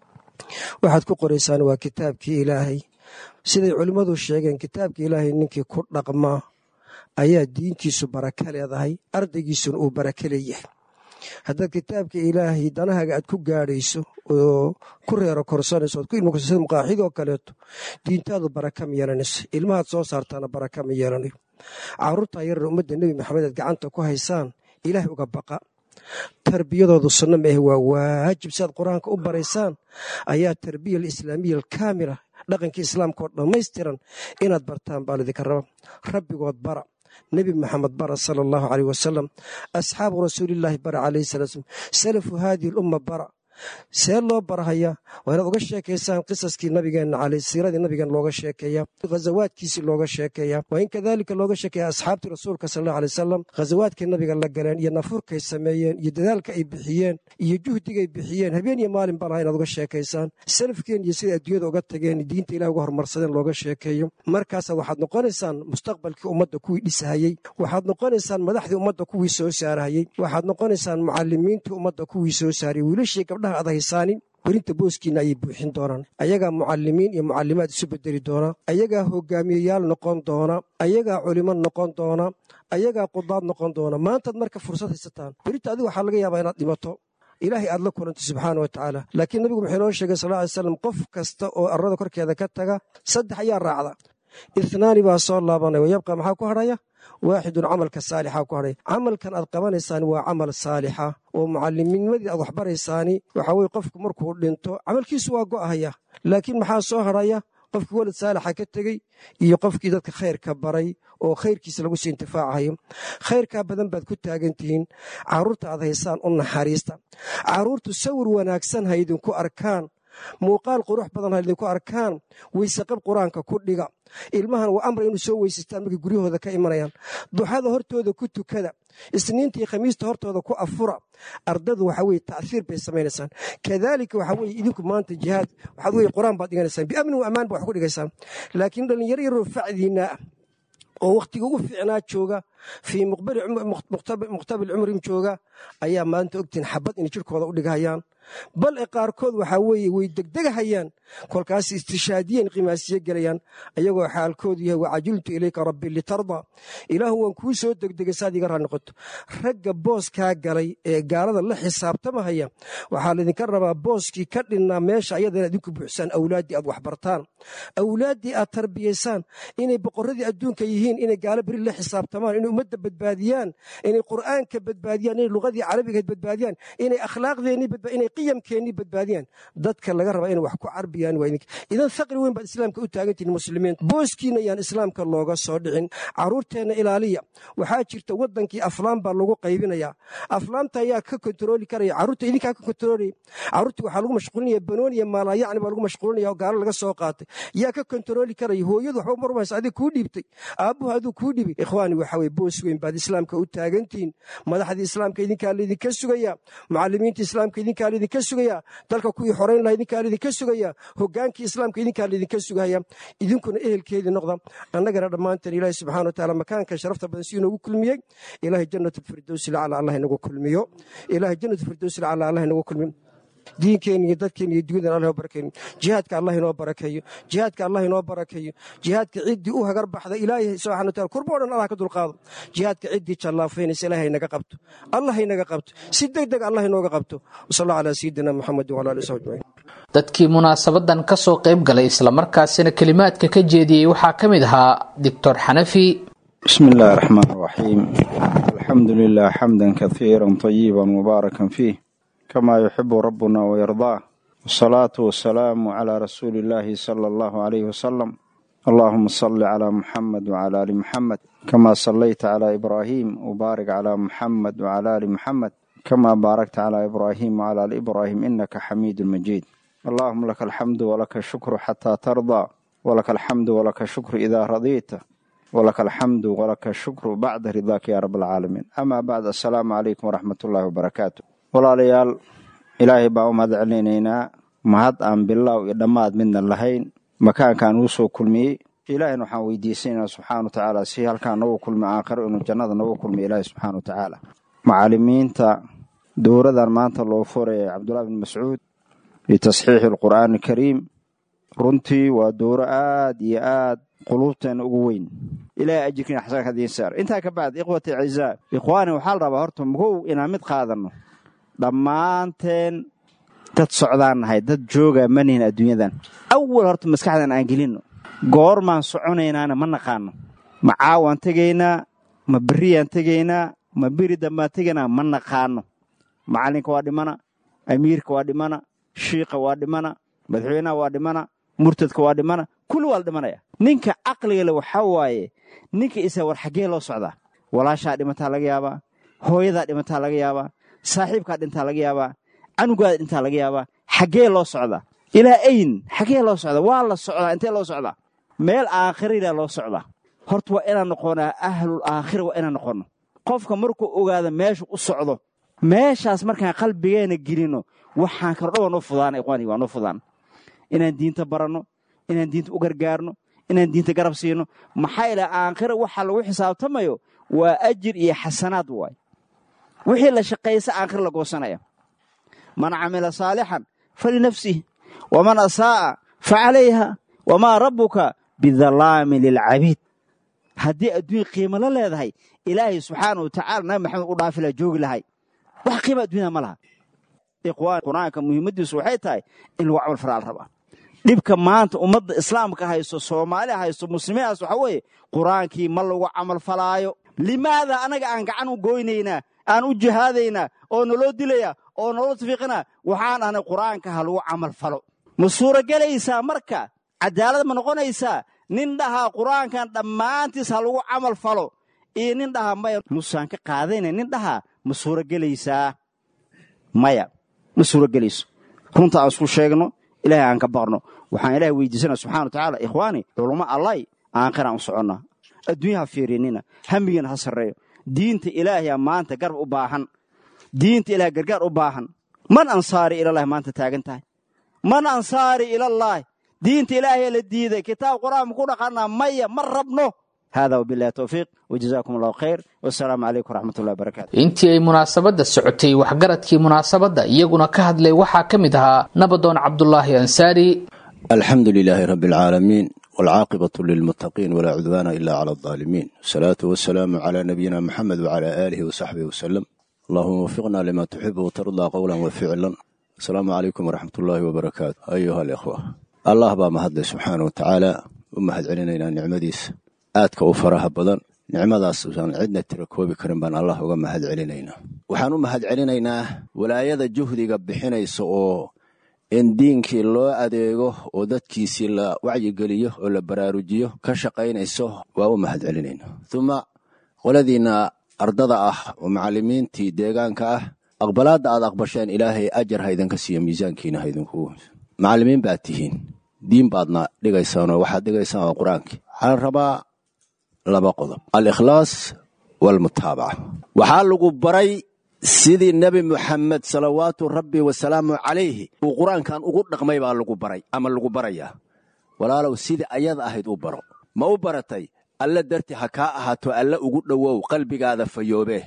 waxaad ku qoraysaan waa kitaabkii ilaahay. siday culimmadu sheegeen kitaabka ilaahay ninkii ku dhaqma ayaa diintiisu baraka leedahay, ardaygiisuna uu baraka leeyahay. haddaad kitaabka ilaahay danahaaga aad ku gaadhayso oo ku reero korsanayso oad ku ilmuksasada muqaaxidoo kaleeto diintaadu baraka ma yeelanayso. ilmahaad soo saartaana baraka ma yeelanayo. carruurtaa yarara ummadda nebi maxamed aad gacanta ku haysaan ilaahay uga baqa. tarbiyadoodu sunno maahe waa waajib. si aad qur-aanka u baraysaan ayaa tarbiya alislaamiya alkaamila dhaqankii islaamka oo dhammaystiran inaad bartaan baa lidinka raba. rabbigood bara, nebi maxamed bara sala allahu caleyh wasalam, asxaabu rasuulillaahi bara calayhi salatu slam, salafu haadihi lumma bara. see loo barahayaa waa inaad uga sheekaysaan qisaskii nabigeenna caleyh siiradii nabigeen looga sheekeeya, ghazawaadkiisii looga sheekeeya. waa in kadaalika looga sheekeeya asxaabtii rasuulka sal allahu alay wasalam ghazawaadkii nabiga la galeen iyo nafurkay sameeyeen iyo dadaalka ay bixiyeen iyo juhdigay bixiyeen habeen iyo maalin baa laha inaad uga sheekaysaan. salafkeen iyo siday adduunyada uga tageen diinta ilahi uga horumarsadeen looga sheekeeyo. markaasa waxaad noqonaysaan mustaqbalkii ummadda kuwii dhisahayey. waxaad noqonaysaan madaxdii ummadda kuwii soo saarahayey. waxaad noqonaysaan mucalimiintii ummadda kuwii soo saarayey. wiilashii gabdhaha ad haysaanin werinta booskiina ayay buuxin doonaan. ayagaa mucalimiin iyo mucalimaad isu bedeli doona. ayagaa hogaamiyeyaal noqon doona. ayagaa culimo noqon doona. ayagaa qudaad noqon doona. maantaad marka fursad haysataan. werinta adiga waxaa laga yaabaa inaad dhimato, ilaahay aad la kulanto subxaana wa tacaala. laakiin nabigu wuxuu inoo sheegay sal ly slam qof kasta oo arlada korkeeda ka taga 3 ayaa raacda. 2 baa soo laabanaya wayabqa maxaa ku hadhaya waaxidun camalka saalixa ku hadhay. camalkan aad qabanaysaan waa camal saalixa oo mucalimiinnimadii aad waxbaraysaani waxaa weye qofku markuu dhinto camalkiisu waa go'ahaya. laakiin maxaa soo hadhaya qofkii walad saalixa ka tegey iyo qofkii dadka khayrka baray oo khayrkiisa lagu sii intifaacahayo. khayrkaa badan baad ku taagan tihiin. carruurta aad haysaan u naxariista. carruurtu sawir wanaagsan ha idinku arkaan, muuqaal qurux badan ha idinku arkaan. weysaqab qur-aanka ku dhiga. ilmahan waa amra inuu soo weysistaan markay guryahooda ka imanayaan. duxada hortooda ku tukada. isniinta iyo khamiista hortooda ku afura. ardadu waxa weye ta'hiir bay samaynaysaan. kadaalika waxa weye idinku maanta jihaad waxaad weye qur-aan baad dhiganaysaan, biamni wa ammaan ba wax ku dhigaysaan. laakiin dhallinyaro yaroo facdiinaa oo wakhtiga ugu fiicnaa jooga fii muqtabil cumrin jooga ayaa maanta ogtiin xabad inay jirkooda u dhigahayaan. bal e qaarkood waxaa weeye way degdegahayaan. kolkaas istishaadiyen qimaasiye gelayaan ayagoo xaalkoodu yahay wacajiltu ilayka rabbi litarda. ilaahu waan kuu soo degdegay saad iga raa noqoto. ragga booskaa galay ee gaalada la xisaabtamahaya waxaa laydinka rabaa booskii ka dhinnaa meesha ayada inaad idinku buuxsaan. awlaaddii aad waxbartaan, awlaaddii aad tarbiyaysaan, inay boqorradii adduunka yihiin, inay gaalo beri la xisaabtamaan, inay ummadda badbaadiyaan, inay qur'aanka badbaadiyaan, inay luqadii carabigayd badbaadiyaan, inay akhlaaqdeennii inay qiyamkeennii badbaadiyaan. dadka laga rabaa inay wax ku carbiyaan waa idinka. idan faqri weyn baad islaamka u taagantihiin muslimiin. booskiina yaan islaamka looga soo dhicin. carruurteenna ilaaliya. waxaa jirta waddankii aflaam baa lagu qaybinayaa. aflaamta ayaa ka kontarooli karaya. carruurta idinkaa ka kontaroolaya. carruurtii waxaa lagu mashquulinaya banoon iyo maalayacni baa lagu mashquulinaya oo gaalo laga soo qaatay. yaa ka kontarooli karaya. hooyadu waxba marumaysa adiga kuu dhiibtay, aabbuhu aduu kuu dhibay. ikhwaani waxaa weye boos weyn baad islaamka u taagantihiin. madaxdii islaamka idinkaa laydinka sugaya, mucalimiinta islaamka idinkaa laydinka sugaya, dalka kuwii xorayn lahaa idinkaa laydinka sugaya, hogaankii islaamka idinkaa laydinka sugaya. idinkuna ehelkeedii noqda. annagana dhammaanteen ilaahay subxaana watacaala makaanka sharafta badan si inoogu kulmiyey. ilaahay jannatulfirdowsi lacala allah inagu kulmiyo. ilaahay jannatulfirdowsi lacala allah inagu kulmiyo. diinkeena iyo dadkeena iyo dunyadan allah barakeeyo. jihaadka allah inoo barakeeyo. jihaadka allah inoo barakeeyo. jihaadka ciddii u hagar baxda ilaahay subxaana wataala kurbo dhan allah ka dulqaado. jihaadka ciddii jallaafeynaysa ilaahay inaga qabto. allah inaga qabto. si degdeg allah inooga qabto. wasalla calaa sayidina muxamed wala alihi wasaxbi ajmaciin. dadkii munaasabadan ka soo qayb galay islamarkaasina kelimaadka ka jeediyey waxaa ka mid ahaa doctor xanafi. بسم الله الرحمن الرحيم. الحمد لله حمدا كثيرا طيبا مباركا فيه كما يحب ربنا ويرضاه، والصلاة والسلام على رسول الله صلى الله عليه وسلم. اللهم صل على محمد وعلى آل محمد كما صليت على إبراهيم، وبارك على محمد وعلى آل محمد كما باركت على إبراهيم وعلى آل إبراهيم إنك حميد مجيد. اللهم لك الحمد ولك الشكر حتى ترضى، ولك الحمد ولك الشكر إذا رضيت، ولك الحمد ولك الشكر بعد رضاك يا رب العالمين. أما بعد، السلام عليكم ورحمة الله وبركاته. walaalayaal ilaahay baa u mahad celinaynaa, mahad aan bilaaw iyo dhammaad midna lahayn makaankaan uu soo kulmiyey. ilaahayna waxaan weydiisanaynaa subxaana wa tacaala si halkaan nagu kulmi aakhiro inuu jannada nagu kulmiyo ilaahay subxaana wa tacaala. macallimiinta dowradan maanta loo furaya cabdullahi bin mascuud litasxiixi alqur'aani alkariim, runtii waa dowro aad iyo aad quluubteena ugu weyn. ilaahay ajirkiina xasanka hadiin saar. intaa ka bacd, ikhwati acizaa, ikhwaani, waxaa la rabaa horta mugow inaan mid qaadanno. dhammaanteen dad socdaan nahay, dad jooga manihin adduunyadan. awal horta maskaxdan aan gelinno, goormaan soconaynaana ma naqaano. ma caawaan tegaynaa, ma berriyaan tegaynaa, ma beri dambaan tegaynaa ma naqaano. macallinka waa dhimana, amiirka waa dhimana, shiiqa waa dhimana, madaxweynaha waa dhimana, murtadka waa dhimana, kulli waa la dhimanaya. ninka caqliga le waxaa waaye ninka isa war xaggee loo socdaa. walaashaa dhimataa laga yaabaa, hooyadaa dhimataa laga yaabaa, saaxiibkaa dhintaa laga yaabaa, canugaada dhintaa laga yaabaa. xaggee loo socdaa? ilaa ayn xaggee loo socdaa? waa la socdaa. intee loo socdaa? meel aakhirila loo socdaa. horta waa inaan noqonaa ahlul aakhira, waa inaan noqonno. qofka markuu ogaado meeshu u socdo, meeshaas markaan qalbigeena gelinno, waxaan kordho waa noo fudaana. ikhwaani, waa noo fudaan inaan diinta baranno, inaan diinta u gargaarno, inaan diinta garab siino. maxaa ilaa aakhira waxa lagu xisaabtamayo waa ajir iyo xasanaad waay. wixii la shaqaysa aakhir la goosanaya. man camila saalixan falinafsih waman asaa'a facalayha wamaa rabbuka bidalaamin lilcabiid. haddii adduunya qiimo la leedahay, ilaahay subxaana wa tacaala nabi maxamed u dhaafi laha joogi lahay. wax qiima adduunyada ma laha. ikhwaan, qur-aanka muhiimaddiisu waxay tahay in lagu camal falaa la rabaa. dhibka maanta ummadda islaamka haysto, soomaali haysto, muslimiinaas waxaa weeye qur-aankii ma lagu camal falaayo. limaada anaga aan gacan u goynaynaa, aan u jihaadaynaa, oo naloo dilaya, oo naloo tafiiqinaa? waxaan ahnay qur-aanka ha lagu camal falo. ma suuragelaysaa marka? cadaalad ma noqonaysaa? nin dhahaa qur-aankan dhammaantiis ha lagu camal falo, iyo nin dhahaa maya nusaan ka qaadayna, nin dhahaa ma suuragelaysaa? maya, ma suuragelayso. runta aan isku sheegno, ilaahay aan ka baqno. waxaan ilaahay weydiisanaa subxana wa tacaala, ikhwaani, culummo allay aakhiraan u soconnaa. adduunyaha fiirinina, hamigiina ha sarreeyo. diinta ilaahay maanta garab u baahan, diinta ilaahay gargaar u baahan. man ansaari ilallahi maanta taagan tahay. man ansaari ilallaahi, diinta ilaahay la diiday, kitaab qur-aan ku dhaqannaa, maya ma rabno. hada wabillahi towfiiq, wajazaakum allahu khayr, wassalaamu calaykum waraxmatullahi wabarakaatu. intii ay munaasabadda socotay, waxgaradkii munaasabadda iyaguna ka hadlay waxaa ka mid ahaa nabadoon cabdulaahi ansaari. alxamdu lilaahi rabbi alcaalamiin, waalcaaqibatu lilmuttaqiin, walaa cudwaana ila cala aldaalimiin. wasalaatu wasalaamu calaa nabiyina maxamed wacalaa aalihi wasaxbihi wasalam. allahuma wafiqna lima tuxibu watardaa qowlan wa ficlan. asalaamu calaykum waraxmatullaahi wabarakaatu. ayuha alikhwa, allah baa mahadlay subxaana wa tacaala. u mahad celinaynaa nicmadiisa aadka u faraha badan. nicmadaas aan cidna tira koobi karin baan allah uga mahad celinaynaa. waxaan u mahad celinaynaa walaayada juhdiga bixinaysa oo in diinkii loo adeego oo dadkiisii la wacyigeliyo oo la baraarujiyo ka shaqaynayso, waa u mahad celinaynaa. uma qoladiinna ardada ah oo macallimiintii deegaanka ah, aqbalaadda aad aqbasheen ilaahay ajar ha idinka siiyo, miisaankiina ha idinku. macallimiin baad tihiin, diin baadna dhigaysaanoo waxaad dhigaysaan waa qur-aankii. waxaan rabaa laba qodob. al-ikhlaas waalmutaabaca. waxaa lagu baray sidii nebi muxamed salawaatu rabbi wasalaamu calayhi uu qur-aankan ugu dhaqmay baa lagu baray ama lagu barayaa. walaalow sidii ayada ahayd u baro. ma u baratay? alle darti ha kaa ahaato alle ugu dhowow, qalbigaada fayoobee.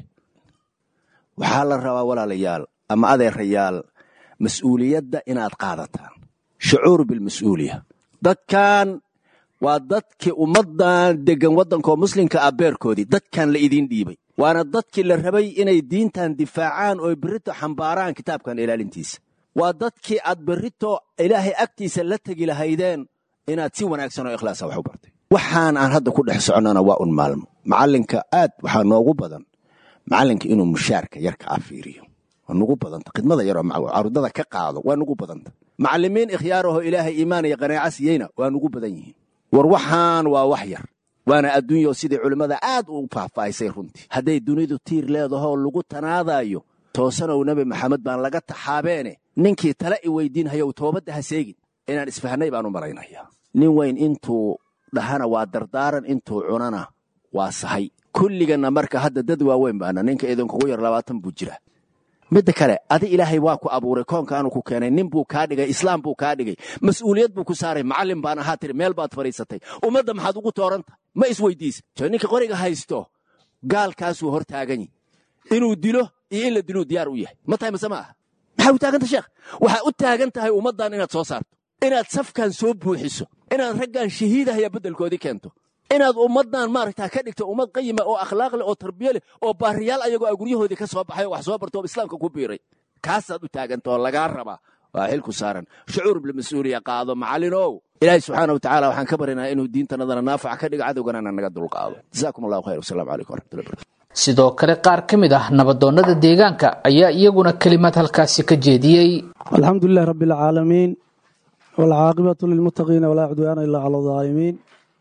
waxaa la rabaa walaalayaal ama adeerayaal mas'uuliyadda inaad qaadataan. shucuur bilmas'uuliya. dadkan waa dadkii ummaddan deggan waddankoo muslimka ah beerkoodii, dadkan la idiin dhiibay. waana dadkii la rabay inay diintan difaacaan oo berrito xambaaraan kitaabkan ilaalintiisa. waa dadkii aad berrito ilaahay agtiisa la tegi lahaydeen inaad si wanaagsan oo ikhlaasa wax u bartay. waxaan aan hadda ku dhex soconnana waa un maalmo. macallinka aad waxaa noogu badan macallinka inuu mushaarka yarka fiiriyo. waa nugu badanta khidmada yaroo carudada ka qaado waa nugu badanta. macallimiin ikhyaarahoo ilaahay iimaan iyo qanaaco siiyeyna waa nugu badan yihiin. war waxaan waa wax yar, waana adduunyo sidii culimmada aad u faahfaahisay runtii. hadday dunidu tiir leedahoo lagu tanaadayo toosanow nebi maxamed baan laga taxaabeene ninkii tale i weydiinhayow toobadda ha seegin. inaan isfahnay baan u malaynayaa. nin weyn intuu dhahana waa dardaaran, intuu cunana waa sahay. kulliganna marka hadda dad waaweyn baana, ninka idinkugu yar 20 buu jira. midda kale adi ilaahay waa ku abuuray, koonkaanu ku keenay, nin buu kaa dhigay, islaam buu kaa dhigay, mas'uuliyad buu ku saaray. macallin baan ahaa tiri, meel baad fadhiisatay, ummadda maxaad ugu tooranta? ma isweydiisa. ninka qoriga haysto gaalkaasuu hor taaganyi inuu dilo iyo in la diluu diyaar u yahay. ma tahay mase ma aha? maxaa u taaganta sheekh? waxaa u taagan tahay ummaddan inaad soo saarto, inaad safkan soo buuxiso, inaad raggan shahiidahaya beddelkoodii keento, inaad ummaddan maaragtaa ka dhigto ummad qayima oo akhlaaq leh oo tarbiye leh oo baariyaal ayagoo a guryahoodii ka soo baxay oo wax soo barto oo islaamka ku biiray. kaasaad u taaganta oo lagaa rabaa. waa xil ku saaran. shucuur bilmas-uuliya qaado macallinow. ilaahay subxaana watacaala waxaan ka baryanaa inuu diintanadana naafac ka dhigo, cadowganana naga dulqaado. jazaakum allahu khayr. wasalaamu calaykum waraxmatullahi barakatu. sidoo kale qaar ka mid ah nabadoonnada deegaanka ayaa iyaguna kelimad halkaasi ka jeediyey. alxamdulilahi rabbi alcaalamiin waalcaaqibatu lilmuttaqiina walaa cudwaana ilaa cala aldaalimiin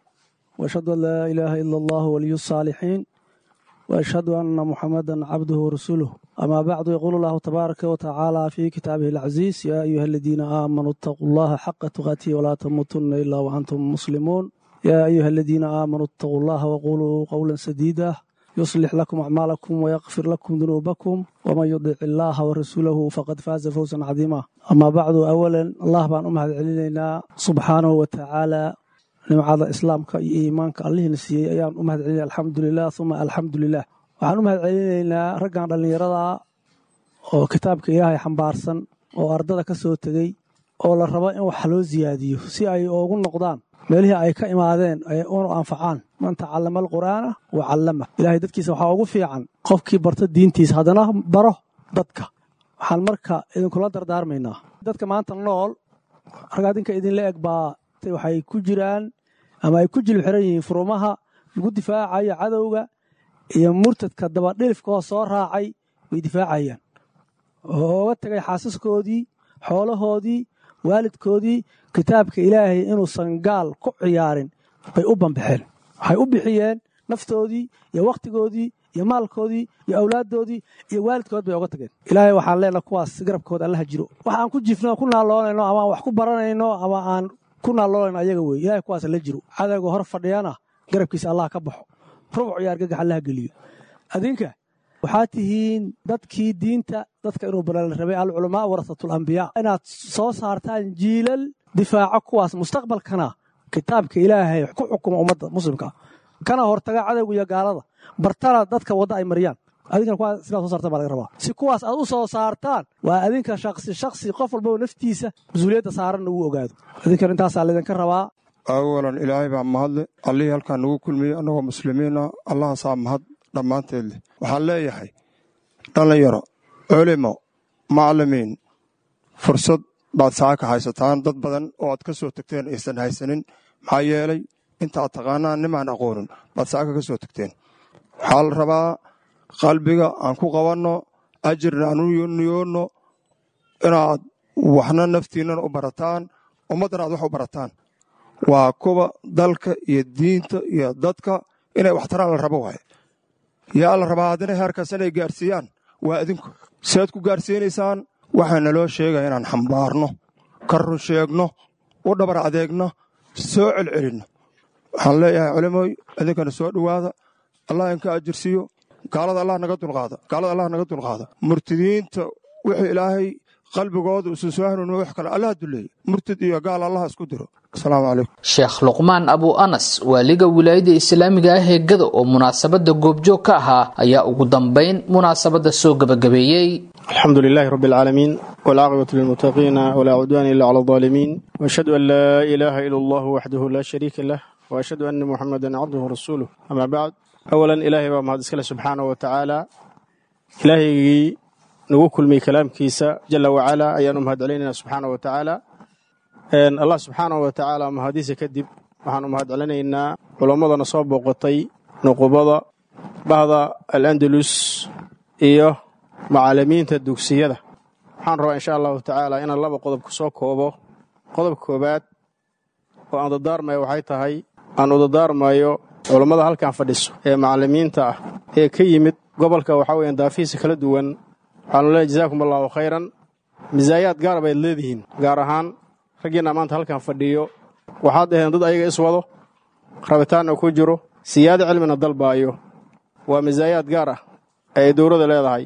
وأشهد أن لا إله إلا الله ولي الصالحين وأشهد أن محمدا عبده ورسوله. أما بعد، يقول الله تبارك وتعالى في كتابه العزيز: يا أيها الذين آمنوا اتقوا الله حق تقاته ولا تموتن إلا وأنتم مسلمون. يا أيها الذين آمنوا اتقوا الله وقولوا قولا سديدا يصلح لكم أعمالكم ويغفر لكم ذنوبكم ومن يطع الله ورسوله فقد فاز فوزا عظيما. أما بعد، أولا الله بان أمهد علينا سبحانه وتعالى nimcada islaamka iyo iimaanka allihina siiyey ayaan u mahad celinaya. alxamdulilah uma alxamdulilah. waxaan u mahad celinaynaa raggan dhallinyarada oo kitaabka ilaahay xambaarsan oo ardada ka soo tegey oo la rabo in wax loo siyaadiyo si ay ugu noqdaan meelihii ay ka imaadeen ay unu anfacaan. man tacallama alqur'aana wa callama. ilaahay dadkiisa waxaa ugu fiican qofkii barta diintiisa haddana baro dadka. waxaan marka idinkula dardaarmaynaa dadka maanta nool, ragaadinka idinla eg baa waxay ku jiraan ama ay ku jilib xiran yihiin furumaha lagu difaacayo cadowga iyo murtadka dabadhilifkoo soo raacay way difaacayaan oo oga tegay xaasaskoodii, xoolahoodii, waalidkoodii. kitaabka ilaahay inuusan gaal ku ciyaarin bay u bambaxeen. waxay u bixiyeen naftoodii iyo wakhtigoodii iyo maalkoodii iyo awlaaddoodii iyo waalidkood bay oga tageen. ilaahay waxaan leenaha kuwaas garabkooda allaha jiro. wax aan ku jifno ku naaloonayno ama aan wax ku baranayno ama aan ku naaloolayn ayaga wey. ilaahay kuwaas la jiro. cadowga hor fadhiyana garabkiisa allah ka baxo, rubuc iyo argagax allaha geliyo. adinka waxaad tihiin dadkii diinta dadka inuu balala rabay. alculamaa warasatul ambiyaa. inaad soo saartaan jiilal difaaco kuwaas mustaqbalkana kitaabka ilaahay ku xukuma ummadda muslimka, kana hortaga cadowga iyo gaalada, bartana dadka wadda ay mariyaan. adinkana kuwaas sidaad soo saartaan baa laga rabaa. si kuwaas aad u soo saartaan waa adinka shaksi qof walbaba naftiisa mas-uuliyadda saaranna uu ogaado. adinkana intaasaa laydinka rabaa. awalan ilaahay baa mahadle. allihii halkaan nagu kulmiyey annagoo muslimiina, allahaasaa mahad dhammaanteed leh. waxaan leeyahay dhallinyaro, culimo, macallimiin, fursad baad saaka haysataan. dad badan oo aad ka soo tegteen aysan haysanin. maxaa yeelay intaad taqaanaan nimaan aqoonin baad saaka ka soo tegteen. waxaa la rabaa qalbiga aan ku qabanno, ajirna aan u niyoonno, inaad waxna naftiinnana u barataan, ummaddana aad wax u barataan. waa kuwa dalka iyo diinta iyo dadka inay waxtaraan la rabo waaye. yaa la rabaa haddana heerkaas inay gaarsiiyaan waa adinku. siaad ku gaarsiinaysaan? waxaa naloo sheegaya inaan xambaarno, ka run sheegno, u dhabar adeegno, soo celcelinno. waxaan leeyahay culimooy, idinkana soo dhowaada, allah inka ajirsiiyo. gaalada allah naga dulqaada murtidiinta wixii ilaahay qalbigooda usan soo hanuunin wax kale allah duleeyo murtid iyo gaal allah isku diro asalaamu calaykum sheekh luqmaan abu anas waaliga wilaayada islaamiga ah ee gado oo munaasabada goobjoog ka ahaa ayaa ugu dambayn munaasabada soo gabagabeeyey الحمد لله رب العالمين والعاقبة للمتقين ولا عدوان إلا على الظالمين وأشهد أن لا إله إلا الله وحده لا شريك له وأشهد أن محمدا عبده ورسوله أما بعد أولا إلهي ومهد اسكاله سبحانه وتعالى إلهي نقول من كلام كيسا جل وعلا أيان مهد علينا سبحانه وتعالى أن الله سبحانه وتعالى مهديس كدب وحن مهد علينا علماء نصاب وقطي نقبضة بعض الأندلس إيه macallimiinta dugsiyada waxaan rabaa insha allahu tacaala inaan laba qodob ku soo koobo qodob koobaad oo aan dadaarmayo waxay tahay aan u dadaarmayo culammada halkan fadhiso ee macallimiinta ah ee ka yimid gobolka waxaa weeyaan daafihiisa kala duwan waxaanu leeyahay jazaakum allahu khayran misaayaad gaar bayd leedihiin gaar ahaan raggiina maanta halkan fadhiyo waxaad dhaheen dad ayaga iswado rabitaanna ku jiro siyaado cilmina dalbaayo waa misaayaad gaar ah ay dowladda leedahay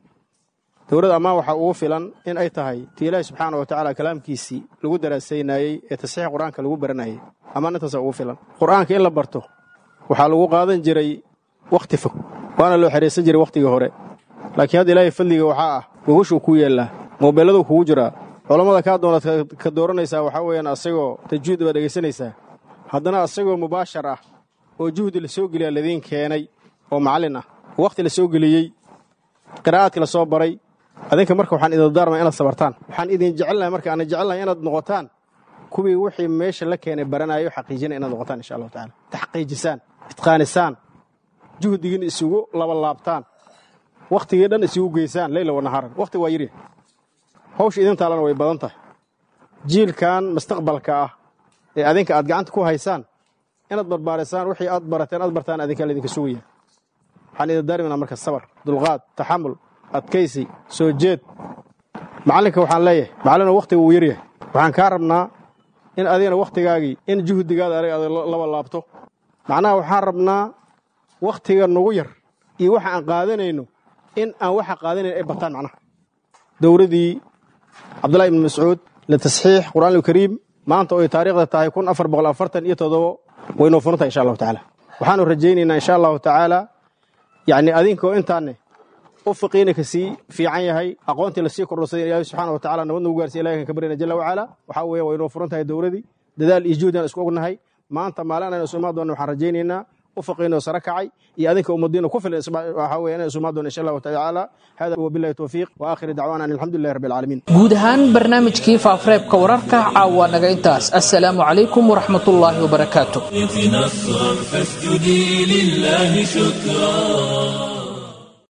dowladda ammaan waxaa ugu filan in ay tahay tii ilaahi subxaana wa tacaala kalaamkiisii lagu daraasaynayey ee tasxiix qur-aanka lagu baranayay ammaan intaasa ugu filan qur-aanka in la barto waxaa lagu qaadan jiray wakhti fog waana loo xeraysan jiray wakhtigii hore laakiin hadda ilaahay fadliga waxaa ah gogashuu ku yeellaa moobeelladuu kugu jiraa culammada kaa doonaad ka dooranaysaa waxaa weeyaan asagoo tajwiid baad dhegaysanaysaa haddana asagoo mubaashar ah oo juhdi la soo geliyaa ladiin keenay oo macallin ah oo wakhti la soo geliyey qiraa'aadka la soo baray adinka marka waxaan idin daarmaa inaad sabartaan waxaan idin jecelnahay marka aan jecelnahay inaad noqotaan kuwii wixii meesha la keenay baranayo xaqiijinay inaad noqotaan insha allahu tacaala taxqiijisaan itqaanisaan juhdigin isugu laba laabtaan wakhtigii dhan isugu geysaan leyla wa nahaaran wakhti waa yiri hawsha idin taalana way badan tahay jiilkan mustaqbalka ah ee adinka aad gacanta ku haysaan inaad barbaarisaan wixii aad barateen aad bartaan adinka laydinka sugaya waxaan idin daarminaa marka sabar dulqaad taxamul adkaysi soo jeed macallinka waxaan leeyahay macallinu wakhtiga wuu yaryahay waxaan kaa rabnaa in adigana wakhtigaagii in juhdigaada adig aad laba laabto macnaha waxaan rabnaa wakhtiga nagu yar iyo waxa aan qaadanayno in aan waxa qaadanayn ay bataan macnaha dowladii cabdullahi ibn mascuud litasxiix qur'aan alkariim maanta oo ay taariikhda tahay 1447 waynoo furantahay insha allahu tacaala waxaanu rajaynaynaa insha allahu tacaala yacni adinkoo intaanne ufiqiina kasii fiican yahay aqoontii lasii kordhosaday ilaahay subxaana wa tacaala nabad nagu gaarsiya ilahay kan ka baryana jalla wacala waxaa weeye waynoo furan tahay dowladii dadaal iyo juhdi aan isku ognahay maanta maalin aynu isu imaan doonna waxaan rajaynaynaa ufiqiina oo sare kacay iyo adinka ummadiina ku filan waxaa weeye inaan isu imaan doonna insha allahu tacaala hada wabillahi tawfiiq wa aakhiru dacwaana alxamdulillahi rabbi alcaalamiin guud ahaan barnaamijkii faafareebka wararka caawa naga intaas assalaamu calaykum waraxmatullaahi wabarakaatu نصرا فاسجدي لله شكرا